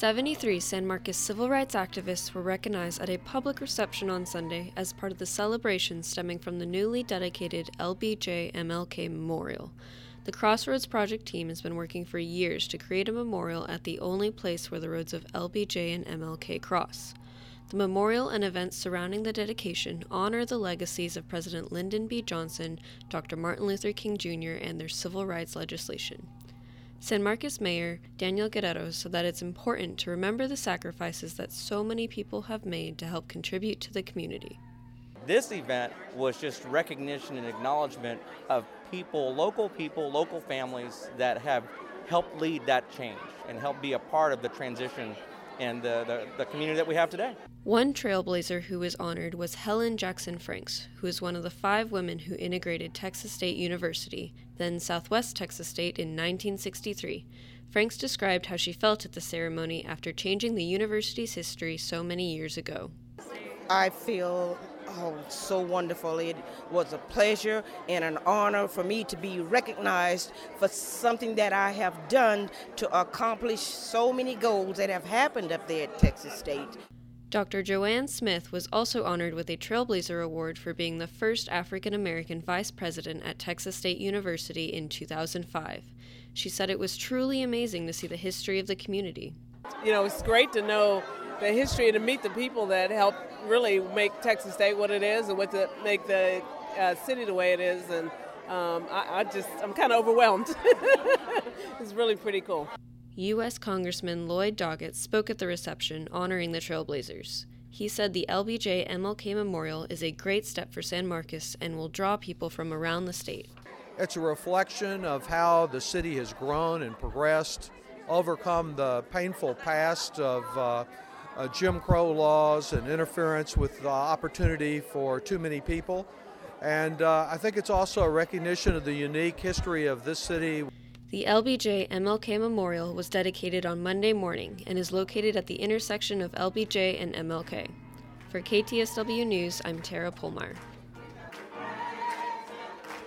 73 San Marcos civil rights activists were recognized at a public reception on Sunday as part of the celebration stemming from the newly dedicated LBJ-MLK Memorial. The Crossroads Project team has been working for years to create a memorial at the only place where the roads of LBJ and MLK cross. The memorial and events surrounding the dedication honor the legacies of President Lyndon B. Johnson, Dr. Martin Luther King Jr., and their civil rights legislation. San Marcos Mayor Daniel Guerrero said that it's important to remember the sacrifices that so many people have made to help contribute to the community. This event was just recognition and acknowledgement of people, local families that have helped lead that change and help be a part of the transition and the community that we have today. One trailblazer who was honored was Helen Jackson Franks, who is one of the 5 women who integrated Texas State University, then Southwest Texas State, in 1963. Franks described how she felt at the ceremony after changing the university's history so many years ago. I feel so wonderful. It was a pleasure and an honor for me to be recognized for something that I have done to accomplish so many goals that have happened up there at Texas State. Dr. Joanne Smith was also honored with a Trailblazer Award for being the first African-American vice president at Texas State University in 2005. She said it was truly amazing to see the history of the community. You know, it's great to know the history and to meet the people that helped really make Texas State what it is and make the city the way it is. And I'm kind of overwhelmed. It's really pretty cool. U.S. Congressman Lloyd Doggett spoke at the reception honoring the Trailblazers. He said the LBJ-MLK Memorial is a great step for San Marcos and will draw people from around the state. It's a reflection of how the city has grown and progressed, overcome the painful past of Jim Crow laws and interference with the opportunity for too many people. And I think it's also a recognition of the unique history of this city. The LBJ-MLK Memorial was dedicated on Monday morning and is located at the intersection of LBJ and MLK. For KTSW News, I'm Tara Polmar.